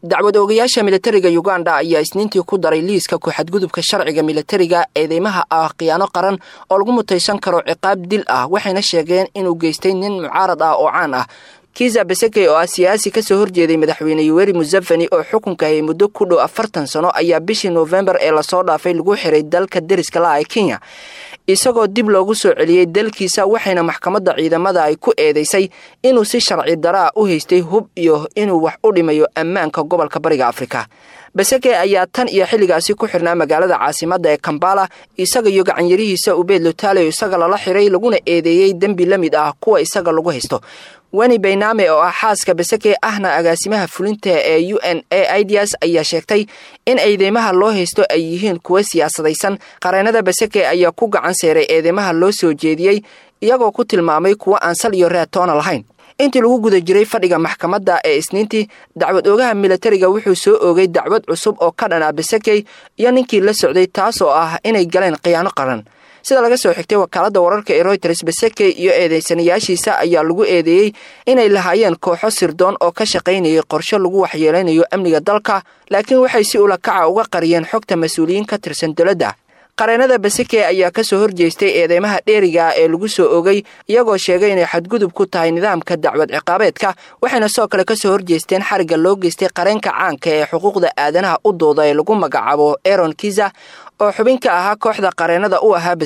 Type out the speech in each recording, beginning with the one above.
dacwad oogayaasha militariga Uganda ayaa isniintii ku daray liiska ku xadgudubka sharciga militariga eedeymaha khiyaano qaran oo lagu mutaysan karo ciqaab dil ah waxayna sheegeen inuu geystay nin mucaarad ah oo caan ah Kizza Besigye oo siyaasi ka soo horjeeday madaxweyne Yoweri Museveni oo xukunka hay muddo ku dhow 40 sano ayaa bishii November ee la soo dhaafay lagu xiray dalka deriska la ah Kenya isagoo dib loogu soo celiyay dalkiisa waxayna maxkamadda ciidamada ay ku eedeysay inuu si sharci darro u haystay hub iyo inuu wax u dhimayo ammaanka gobolka Bariga Afrika Besigye ayaa tan iyo xilligaasi ku xirnaa magaalada caasimadda ee Kampala isaga iyo gacanyarihiisa Obeid Lutale isaga la xiray laguna eedeeyay dambi la mid ah kuwa isaga lagu haysto Winnie Byname oo xaaska Besigye ahna agaasimaha fulinta ee UNAIDS ayaa sheegtay in eedeymaha loo haysto ay yihiin kuwa siyaasadaysan qareenada Besigye ayaa ku gacan saaray eedeymaha loo soo jeediyay iyagoo ku tilmaamay kuwa aan sal iyo raatoona lahayn intii lagu guda jiray fadhiga maxkamadda ee isniintii dacwad oogaha militariga wuxuu soo oogay dacwad cusub oo ka dhana Besigye iyo ninkii la socday taas oo ah inay galeen khiyaano qaran sida laga soo xigtay wakaaladda wararka ee Reuters Besigye iyo eedeysanayaashiisa ayaa lagu eedeeyay inay lahaayeen kooxo sirdoon oo ka shaqaynayay qorshe lagu waxyeelanayo amniga dalka laakiin waxay si ula kaca uga qariyeen xogta mas'uuliyiin ka tirsan dawladda qareenada Besigye ayaa ka soo horjeestay eedeymaha dheeriga ee lagu soo oogay iyagoo sheegay inay xadgudub ku tahay nidaamka dacwad ciqaabeedka waxayna soo kale ka soo horjeesteen xariga loo geystay qareenka caanka ee xuquuqda aadanaha u dooda ee lagu magacaabo Aaron Kizza oo xubinka ahaa kooxda qareenada u ahaa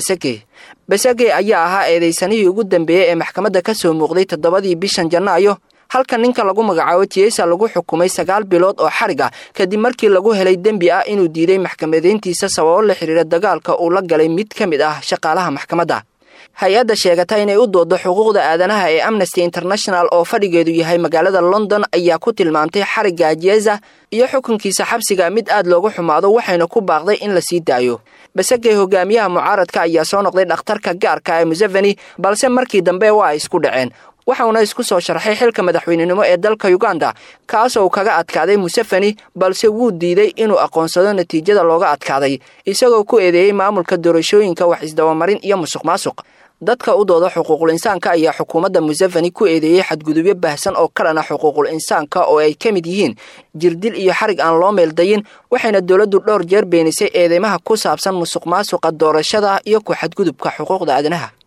Besigye ayaa ahaa eedeysanihii ugu dambeeyay ee maxkamadda ka soo muuqday 7 bishan Janaayo halka ninka lagu magacaabo Tiesa lagu xukumay 9 bilood oo xariga kadib markii lagu helay dambi ah inuu diiday maxkamadeyntiisa sababo la xiriira dagaalka uu la galay mid kamid ah shaqaalaha maxkamadda hay'adda sheegatay inay u doodo xuquuqda aadanaha ee Amnesty International oo fadhigeedu yahay magaalada London ayaa ku tilmaantay xariga Kizza iyo xukunkiisa xabsiga mid aad loogu xumaado waxayna ku baaqday in la sii daayo Besigye hogaamiyaha mucaaradka ayaa soo noqday dhakhtarka gaarka ee Museveni balse markii dambe waa isku dhaceen waxaana isku soo sharxay xilka madaxweynenimo ee dalka Uganda kaas oo kaga adkaaday Museveni balse wuu diiday inuu aqoonsado natiijada looga adkaaday isagoo ku eedeeyay maamulka doorashooyinka wax isdabamarin iyo musuqmaasuq dadka u dooda xuquuqul insaanka ayaa xukuumadda Museveni ku eedeeyay xadgudubyo baahsan oo ka dhana xuquuqul insaanka oo ay kamid yihiin jirdil iyo xarig aan loo meeldayin waxayna dawladdu dhowr jeer beenisay eedeymaha ku saabsan musuqmaasuqa doorashada iyo ku xadgudubka xuquuqda aadanaha